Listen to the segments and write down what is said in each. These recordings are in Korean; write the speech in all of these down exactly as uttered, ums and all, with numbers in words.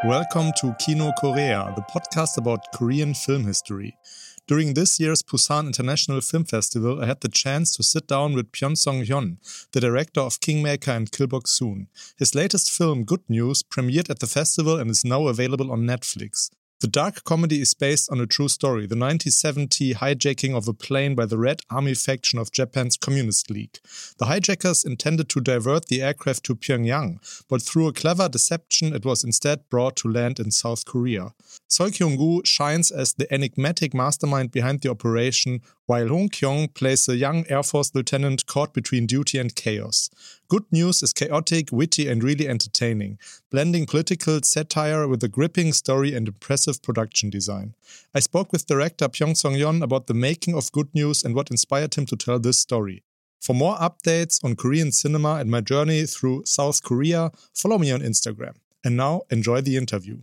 Welcome to Kino Korea, the podcast about Korean film history. During this year's Busan International Film Festival, I had the chance to sit down with Pyeong Sung-hyun, the director of Kingmaker and Kill Bok-soon. His latest film, Good News, premiered at the festival and is now available on Netflix. The dark comedy is based on a true story, the nineteen seventy hijacking of a plane by the Red Army faction of Japan's Communist League. The hijackers intended to divert the aircraft to Pyongyang, but through a clever deception it was instead brought to land in South Korea. Seo Kyung-gu shines as the enigmatic mastermind behind the operation, while Hong Kyung plays a young Air Force lieutenant caught between duty and chaos. Good News is chaotic, witty and really entertaining, blending political satire with a gripping story and impressive production design. I spoke with director Pyeong Sung-hyun about the making of Good News and what inspired him to tell this story. For more updates on Korean cinema and my journey through South Korea, follow me on Instagram. And now, enjoy the interview.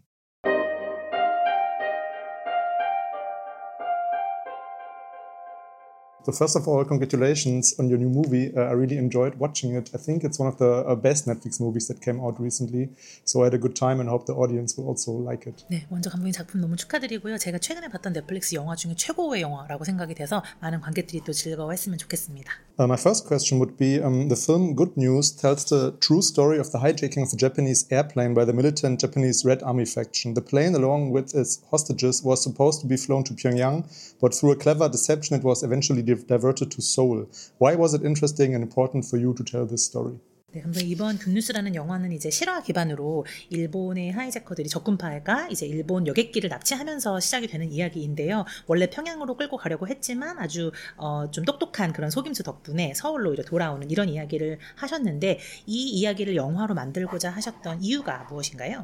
So first of all, congratulations on your new movie. Uh, I really enjoyed watching it. I think it's one of the uh, best Netflix movies that came out recently. So I had a good time and hope the audience will also like it. 네, 먼저 감독님 작품 너무 축하드리고요. 제가 최근에 봤던 넷플릭스 영화 중에 최고의 영화라고 생각이 돼서 많은 관객들이 또 즐거워했으면 좋겠습니다. Uh, my first question would be, um, the film Good News tells the true story of the hijacking of a Japanese airplane by the militant Japanese Red Army faction. The plane, along with its hostages, was supposed to be flown to Pyongyang, but through a clever deception it was eventually diverted to Seoul. Why was it interesting and important for you to tell this story? 네, 감독님 이번 굿뉴스라는 영화는 이제 실화 기반으로 일본의 하이제커들이 적군파가 이제 일본 여객기를 납치하면서 시작이 되는 이야기인데요. 원래 평양으로 끌고 가려고 했지만 아주 어, 좀 똑똑한 그런 속임수 덕분에 서울로 이제 돌아오는 이런 이야기를 하셨는데 이 이야기를 영화로 만들고자 하셨던 이유가 무엇인가요?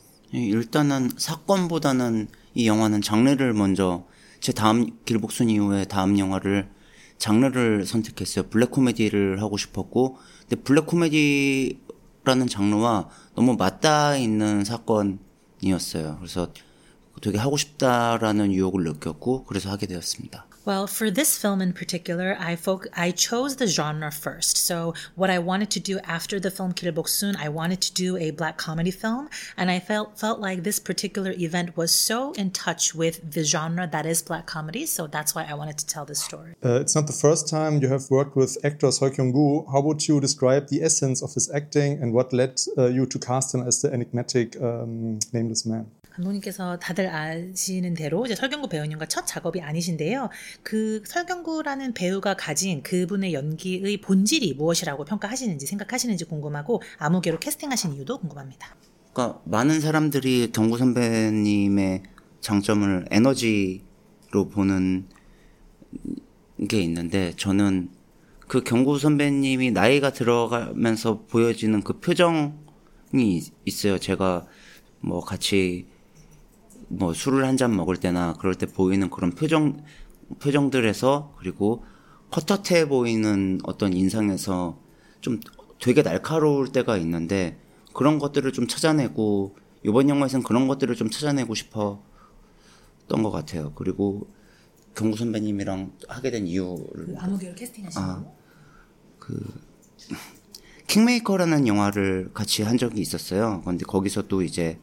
일단은 사건보다는 이 영화는 장르를 먼저 제 다음 길복순 이후에 다음 영화를 장르를 선택했어요. 블랙 코미디를 하고 싶었고, 근데 블랙 코미디라는 장르와 너무 맞닿아 있는 사건이었어요. 그래서 되게 하고 싶다라는 유혹을 느꼈고, 그래서 하게 되었습니다. Well, for this film in particular, I fo- I chose the genre first. So what I wanted to do after the film Kill Bok-soon, I wanted to do a black comedy film, and I felt felt like this particular event was so in touch with the genre that is black comedy, so that's why I wanted to tell this story. Uh, it's not the first time you have worked with actor Seo Kyung-gu. How would you describe the essence of his acting and what led uh, you to cast him as the enigmatic um, nameless man? 감독님께서 다들 아시는 대로 이제 설경구 배우님과 첫 작업이 아니신데요. 그 설경구라는 배우가 가진 그분의 연기의 본질이 무엇이라고 평가하시는지 생각하시는지 궁금하고 아무개로 캐스팅하신 이유도 궁금합니다. 그러니까 많은 사람들이 경구 선배님의 장점을 에너지로 보는 게 있는데 저는 그 경구 선배님이 나이가 들어가면서 보여지는 그 표정이 있어요. 제가 뭐 같이 뭐 술을 한 잔 먹을 때나 그럴 때 보이는 그런 표정, 표정들에서 그리고 헛헛해 보이는 어떤 인상에서 좀 되게 날카로울 때가 있는데 그런 것들을 좀 찾아내고 이번 영화에서는 그런 것들을 좀 찾아내고 싶었던 것 같아요. 그리고 경구 선배님이랑 하게 된 이유를 그 아무개로 캐스팅하신 아, 거? 그 킹메이커라는 영화를 같이 한 적이 있었어요. 근데 거기서 또 이제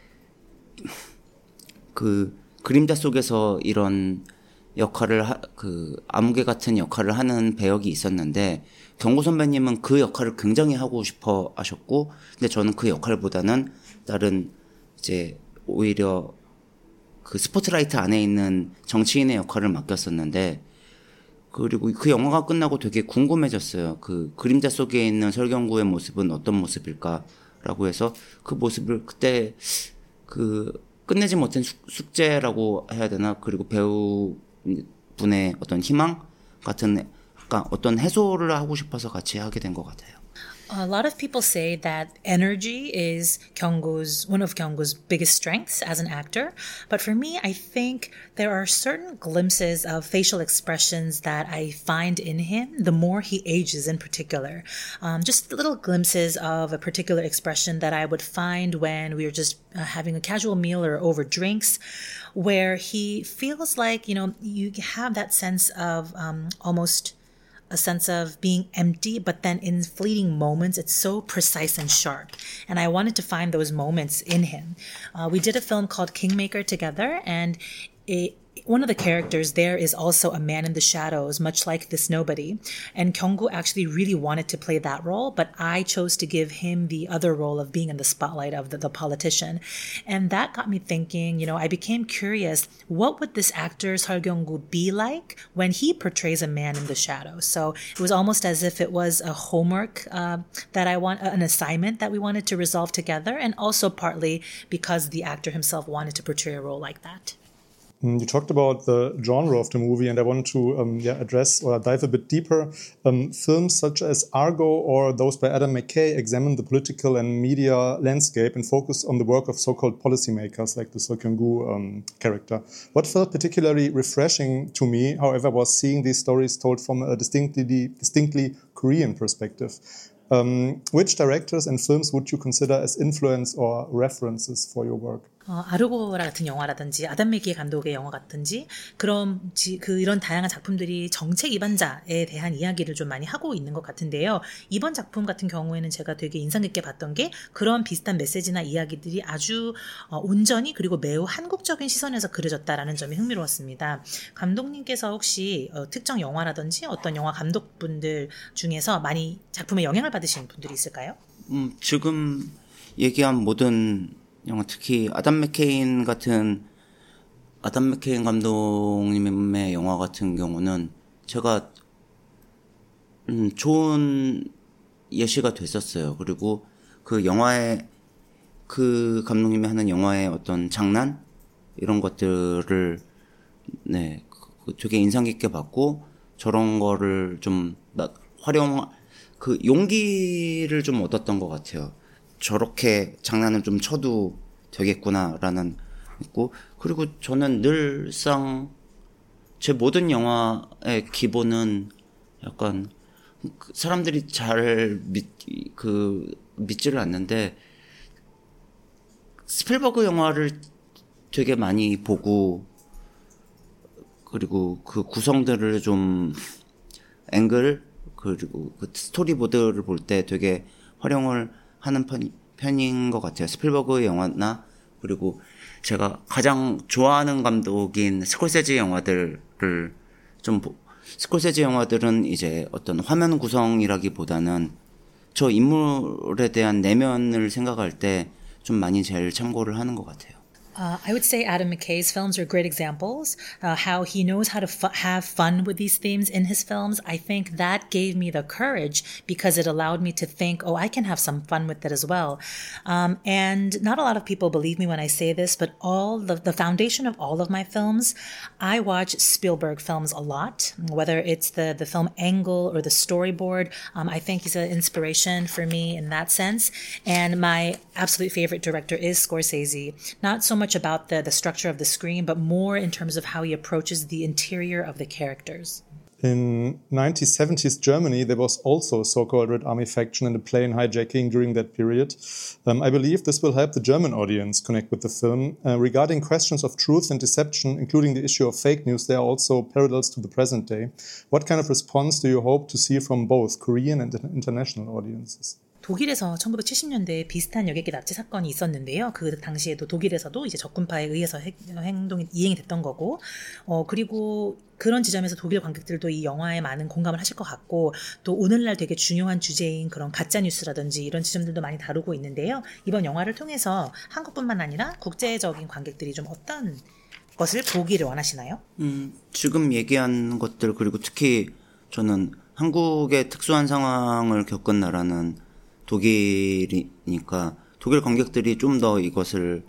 그 그림자 속에서 이런 역할을 하, 그 아무개 같은 역할을 하는 배역이 있었는데 경구 선배님은 그 역할을 굉장히 하고 싶어 하셨고 근데 저는 그 역할보다는 다른 이제 오히려 그 스포트라이트 안에 있는 정치인의 역할을 맡겼었는데 그리고 그 영화가 끝나고 되게 궁금해졌어요. 그 그림자 속에 있는 설경구의 모습은 어떤 모습일까라고 해서 그 모습을 그때 그 끝내지 못한 숙, 숙제라고 해야 되나? 그리고 배우분의 어떤 희망 같은 약간 어떤 해소를 하고 싶어서 같이 하게 된 것 같아요. A lot of people say that energy is Kyunggu's, one of Kyunggu's biggest strengths as an actor. But for me, I think there are certain glimpses of facial expressions that I find in him the more he ages in particular. Um, just little glimpses of a particular expression that I would find when we were just uh, having a casual meal or over drinks, where he feels like, you know, you have that sense of um, almost a sense of being empty, but then in fleeting moments, it's so precise and sharp. And I wanted to find those moments in him. Uh, we did a film called Kingmaker together, and it one of the characters there is also a man in the shadows, much like this nobody. And Kyung-gu actually really wanted to play that role, but I chose to give him the other role of being in the spotlight of the, the politician. And that got me thinking, you know, I became curious, what would this actor Seo Kyung-gu be like when he portrays a man in the shadows? So it was almost as if it was a homework uh, that I want, an assignment that we wanted to resolve together, and also partly because the actor himself wanted to portray a role like that. You talked about the genre of the movie, and I want to um, yeah, address or dive a bit deeper. Um, films such as Argo or those by Adam McKay examine the political and media landscape and focus on the work of so-called policymakers like the Seo Kyung-gu um, character. What felt particularly refreshing to me, however, was seeing these stories told from a distinctly, distinctly Korean perspective. Um, which directors and films would you consider as influence or references for your work? 어, 아르고라 같은 영화라든지 아담 맥키 감독의 영화 같은지 그런 지, 그 이런 다양한 작품들이 정책 위반자에 대한 이야기를 좀 많이 하고 있는 것 같은데요. 이번 작품 같은 경우에는 제가 되게 인상 깊게 봤던 게 그런 비슷한 메시지나 이야기들이 아주 어, 온전히 그리고 매우 한국적인 시선에서 그려졌다라는 점이 흥미로웠습니다. 감독님께서 혹시 어, 특정 영화라든지 어떤 영화 감독분들 중에서 많이 작품에 영향을 받으신 분들이 있을까요? 음, 지금 얘기한 모든 영화, 특히 아담 맥케인 같은 아담 맥케인 감독님의 영화 같은 경우는 제가 음, 좋은 예시가 됐었어요. 그리고 그 영화의 그 감독님이 하는 영화의 어떤 장난 이런 것들을 네 되게 인상 깊게 봤고 저런 거를 좀 활용 그 용기를 좀 얻었던 것 같아요. 저렇게 장난을 좀 쳐도 되겠구나라는 있고 그리고 저는 늘상 제 모든 영화의 기본은 약간 사람들이 잘 믿, 그 믿지를 않는데 스필버그 영화를 되게 많이 보고 그리고 그 구성들을 좀 앵글 그리고 그 스토리보드를 볼 때 되게 활용을 하는 편, 편인 것 같아요. 스필버그 영화나 그리고 제가 가장 좋아하는 감독인 스콜세지 영화들을 좀 보, 스콜세지 영화들은 이제 어떤 화면 구성이라기보다는 저 인물에 대한 내면을 생각할 때 좀 많이 제일 참고를 하는 것 같아요. Uh, I would say Adam McKay's films are great examples, uh, how he knows how to fu- have fun with these themes in his films. I think that gave me the courage because it allowed me to think, oh, I can have some fun with it as well. Um, and not a lot of people believe me when I say this, but all the, the foundation of all of my films, I watch Spielberg films a lot, whether it's the, the film angle or the storyboard. Um, I think he's an inspiration for me in that sense. And my absolute favorite director is Scorsese. Not so much much about the, the structure of the screen, but more in terms of how he approaches the interior of the characters. In nineteen seventies Germany, there was also a so-called Red Army faction and a plane hijacking during that period. Um, I believe this will help the German audience connect with the film. Uh, regarding questions of truth and deception, including the issue of fake news, there are also parallels to the present day. What kind of response do you hope to see from both Korean and international audiences? 독일에서 천구백칠십 년대에 비슷한 여객기 납치 사건이 있었는데요. 그 당시에도 독일에서도 이제 적군파에 의해서 행동이 이행이 됐던 거고, 어, 그리고 그런 지점에서 독일 관객들도 이 영화에 많은 공감을 하실 것 같고, 또 오늘날 되게 중요한 주제인 그런 가짜뉴스라든지 이런 지점들도 많이 다루고 있는데요. 이번 영화를 통해서 한국뿐만 아니라 국제적인 관객들이 좀 어떤 것을 보기를 원하시나요? 음, 지금 얘기한 것들, 그리고 특히 저는 한국의 특수한 상황을 겪은 나라는 독일이니까 독일 관객들이 좀 더 이것을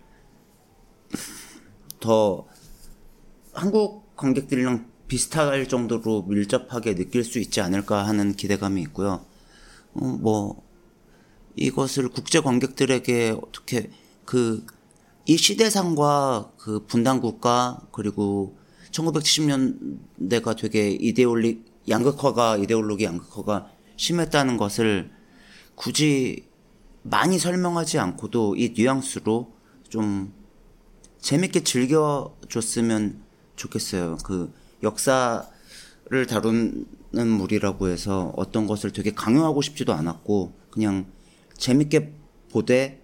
더 한국 관객들이랑 비슷할 정도로 밀접하게 느낄 수 있지 않을까 하는 기대감이 있고요. 어, 뭐 이것을 국제 관객들에게 어떻게 그 이 시대상과 그 분단국가 그리고 천구백칠십 년대가 되게 이데올리 양극화가 이데올로기 양극화가 심했다는 것을 굳이 많이 설명하지 않고도 이 뉘앙스로 좀 재밌게 즐겨줬으면 좋겠어요. 그 역사 를 다루는 물이라고 해서 어떤 것을 되게 강요하고 싶지도 않았고 그냥 재밌게 보되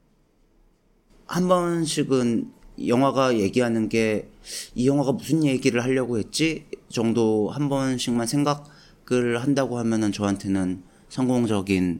한 번씩은 영화가 얘기하는 게 이 영화가 무슨 얘기를 하려고 했지 정도 한 번씩만 생각을 한다고 하면은 저한테는 성공적인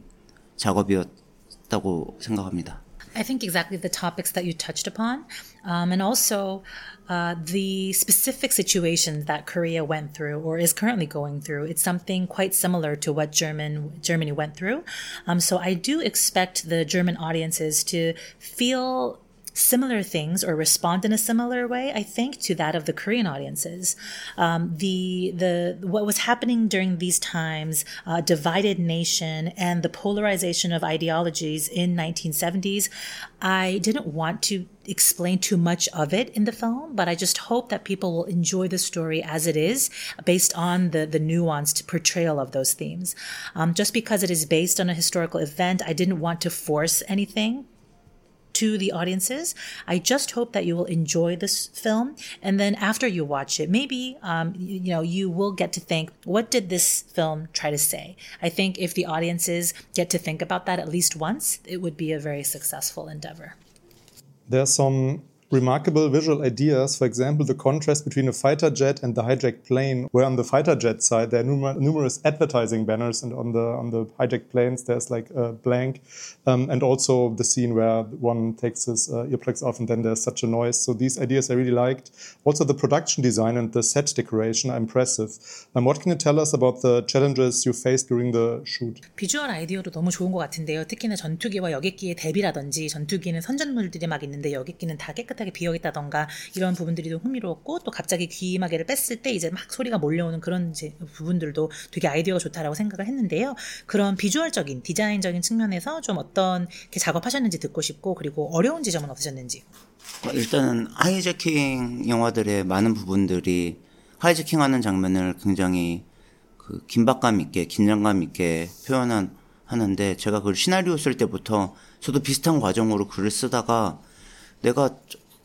작업이었다고 생각합니다. I think exactly the topics that you touched upon, um, and also uh, the specific situations that Korea went through or is currently going through. It's something quite similar to what German Germany went through. Um, so I do expect the German audiences to feel similar things or respond in a similar way, I think, to that of the Korean audiences. Um, the the what was happening during these times, uh, divided nation and the polarization of ideologies in nineteen seventies, I didn't want to explain too much of it in the film, but I just hope that people will enjoy the story as it is, based on the, the nuanced portrayal of those themes. Um, just because it is based on a historical event, I didn't want to force anything to the audiences. I just hope that you will enjoy this film, and then after you watch it, maybe um, you, you know you will get to think, what did this film try to say? I think if the audiences get to think about that at least once, it would be a very successful endeavor. There are some remarkable visual ideas. For example, the contrast between a fighter jet and the hijacked plane, where on the fighter jet side there are numer- numerous advertising banners, and on the on the hijacked planes there's like a blank, um, and also the scene where one takes his uh, earplugs off and then there's such a noise. So these ideas I really liked. Also the production design and the set decoration are impressive. Um, what can you tell us about the challenges you faced during the shoot? 비주얼 아이디어도 너무 좋은 것 같은데요. 특히나 전투기와 여객기의 대비라든지, 전투기는 선전물들이 막 있는데 여객기는 다 깨끗하게 비어있다던가, 이런 부분들이 좀 흥미로웠고, 또 갑자기 귀마개를 뺐을 때 이제 막 소리가 몰려오는 그런 이제 부분들도 되게 아이디어가 좋다라고 생각을 했는데요. 그런 비주얼적인, 디자인적인 측면에서 좀 어떤 게 작업하셨는지 듣고 싶고, 그리고 어려운 지점은 없으셨는지. 일단은 하이제킹 영화들의 많은 부분들이 하이제킹하는 장면을 굉장히 그 긴박감 있게, 긴장감 있게 표현한 하는데, 제가 그걸 시나리오 쓸 때부터 저도 비슷한 과정으로 글을 쓰다가 내가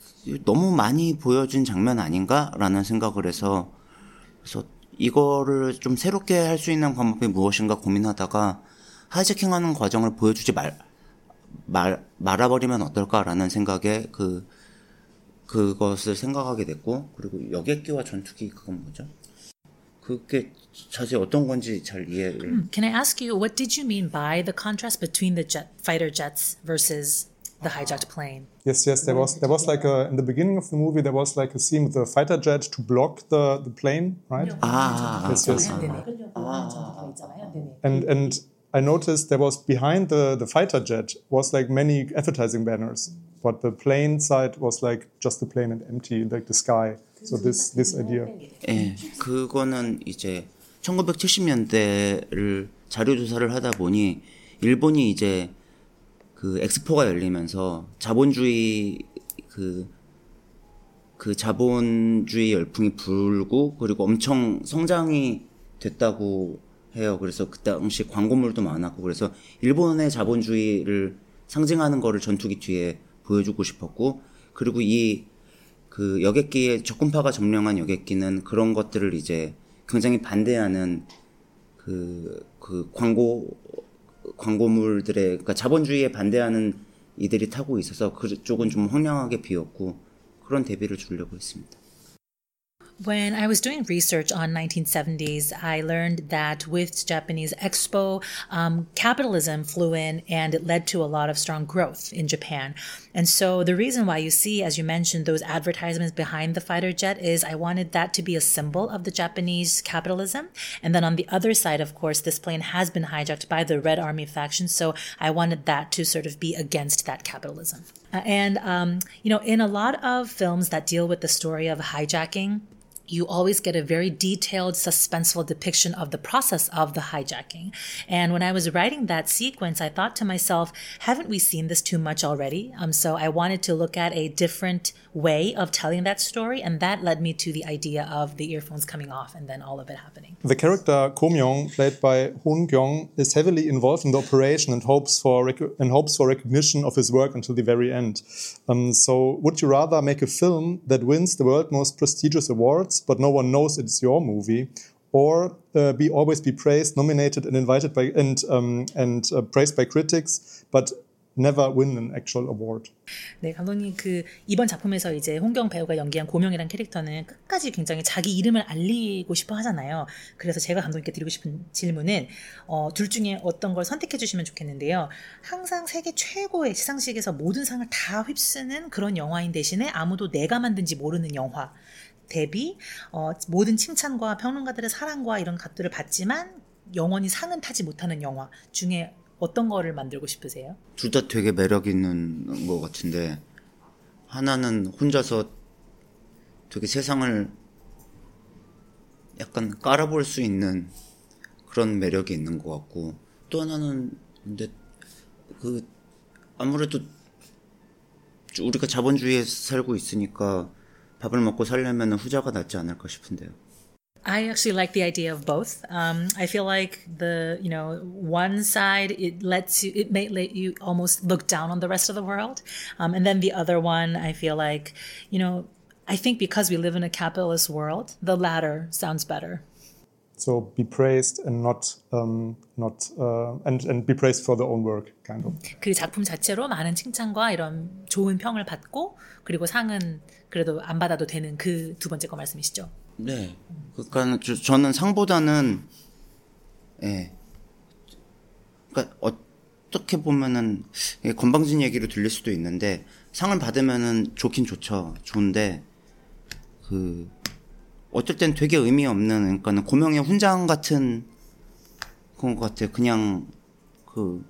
너무 많이 보여준 장면 아닌가라는 생각을 해서, 그래서 이거를 좀 새롭게 할 수 있는 방법이 무엇인가 고민하다가 하이제킹하는 과정을 보여주지 말, 말, 말아버리면 어떨까라는 생각에 그, 그것을 생각하게 됐고, 그리고 여객기와 전투기 그건 뭐죠? 그게 자세히 어떤 건지 잘 이해를. Can I ask you, what did you mean by the contrast between the jet, fighter jets versus the hijacked plane? Yes, yes, there was there was like a, in the beginning of the movie there was like a scene with the fighter jet to block the, the plane, right? Ah, yes, yes. And and I noticed there was behind the, the fighter jet was like many advertising banners, but the plane side was like just the plane and empty, like the sky. So this this idea. 예, 그거는 이제 천구백칠십 년대를 자료 조사를 하다 보니 일본이 이제 그 엑스포가 열리면서 자본주의 그, 그 자본주의 열풍이 불고 그리고 엄청 성장이 됐다고 해요. 그래서 그 당시 광고물도 많았고, 그래서 일본의 자본주의를 상징하는 거를 전투기 뒤에 보여주고 싶었고, 그리고 이 그 여객기의 적군파가 점령한 여객기는 그런 것들을 이제 굉장히 반대하는 그, 그 광고 광고물들의, 그러니까 자본주의에 반대하는 이들이 타고 있어서 그쪽은 좀 황량하게 비었고, 그런 대비를 주려고 했습니다. When I was doing research on nineteen seventies, I learned that with Japanese Expo, um, capitalism flew in and it led to a lot of strong growth in Japan. And so the reason why you see, as you mentioned, those advertisements behind the fighter jet is I wanted that to be a symbol of the Japanese capitalism. And then on the other side, of course, this plane has been hijacked by the Red Army faction. So I wanted that to sort of be against that capitalism. Uh, and, um, you know, in a lot of films that deal with the story of hijacking, you always get a very detailed, suspenseful depiction of the process of the hijacking. And when I was writing that sequence, I thought to myself, haven't we seen this too much already? Um, so I wanted to look at a different way of telling that story, and that led me to the idea of the earphones coming off and then all of it happening. The character Ko Myung, played by Hoon Kyung, is heavily involved in the operation and hopes for rec- and hopes for recognition of his work until the very end. Um, so would you rather make a film that wins the world's most prestigious awards, but no one knows it's your movie, or uh, be always be praised, nominated, and invited by and um, and uh, praised by critics, but never win an actual award. 네, 감독님 그 이번 작품에서 이제 홍경 배우가 연기한 고명이라는 캐릭터는 끝까지 굉장히 자기 이름을 알리고 싶어 하잖아요. 그래서 제가 감독님께 드리고 싶은 질문은 어, 둘 중에 어떤 걸 선택해 주시면 좋겠는데요. 항상 세계 최고의 시상식에서 모든 상을 다 휩쓰는 그런 영화인 대신에 아무도 내가 만든지 모르는 영화 대비 어, 모든 칭찬과 평론가들의 사랑과 이런 것들을 받지만 영원히 상은 타지 못하는 영화 중에 어떤 거를 만들고 싶으세요? 둘 다 되게 매력 있는 것 같은데 하나는 혼자서 되게 세상을 약간 깔아볼 수 있는 그런 매력이 있는 것 같고 또 하나는 근데 그 아무래도 우리가 자본주의에 살고 있으니까 밥을 먹고 살려면 후자가 낫지 않을까 싶은데요. I actually like the idea of both. Um, I feel like the, you know, one side, it lets you, it may let you almost look down on the rest of the world. Um, and then the other one, I feel like, you know, I think because we live in a capitalist world, the latter sounds better. So be praised and not, um, not, uh, and, and be praised for their own work, kind of. 그 작품 자체로 많은 칭찬과 이런 좋은 평을 받고, 그리고 상은 그래도 안 받아도 되는 그 두 번째 거 말씀이시죠? 네. 그러니까 저, 저는 상보다는 예. 그러니까 어떻게 보면은 예, 건방진 얘기로 들릴 수도 있는데 상을 받으면은 좋긴 좋죠. 좋은데 그 어떨 땐 되게 의미 없는 그러니까는 고명의 훈장 같은 그런 것 같아요. 그냥 그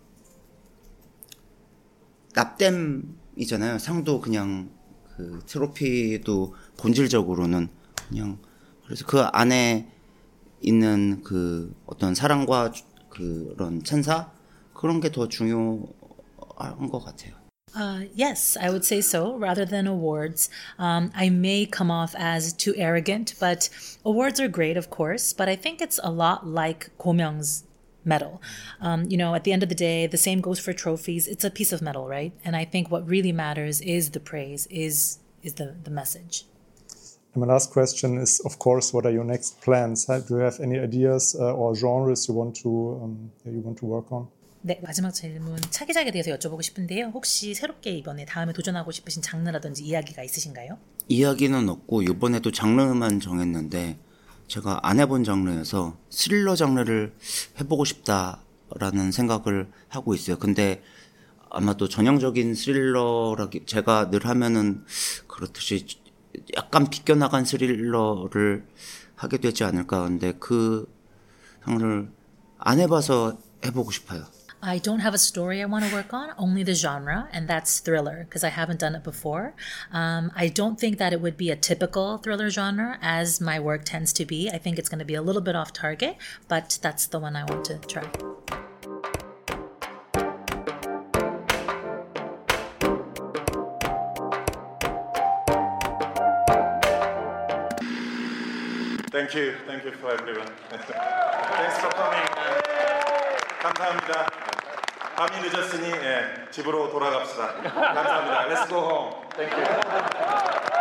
납땜이잖아요. 상도 그냥 그 트로피도 본질적으로는 그냥 그래서 그 안에 있는 그 어떤 사랑과 그런 찬사 그런 게 더 중요한 것 같아요. Uh, yes, I would say so. Rather than awards, um, I may come off as too arrogant, but awards are great, of course. But I think it's a lot like 고명's medal. Um, you know, at the end of the day, the same goes for trophies. It's a piece of metal, right? And I think what really matters is the praise, is is the the message. And my last question is, of course, what are your next plans? Do you have any ideas uh, or genres you want to um, you want to work on? 네, 마지막 질문 차기작에 대해서 여쭤보고 싶은데요. 혹시 새롭게 이번에 다음에 도전하고 싶으신 장르라든지 이야기가 있으신가요? 이야기는 없고 이번에도 장르만 정했는데 제가 안 해본 장르여서 스릴러 장르를 해보고 싶다라는 생각을 하고 있어요. 근데 아마도 전형적인 스릴러라기 제가 늘 하면은 그렇듯이 약간 비껴나간 스릴러를 하게 되지 않을까. 근데 그 장르를 안 해봐서 해보고 싶어요. I don't have a story I want to work on, only the genre, and that's thriller, because I haven't done it before. Um, I don't think that it would be a typical thriller genre, as my work tends to be. I think it's going to be a little bit off target, but that's the one I want to try. Thank you. Thank you for everyone. Thanks for coming. 감사합니다. 밤이 늦었으니 예, 집으로 돌아갑시다. 감사합니다. Let's go home. Thank you.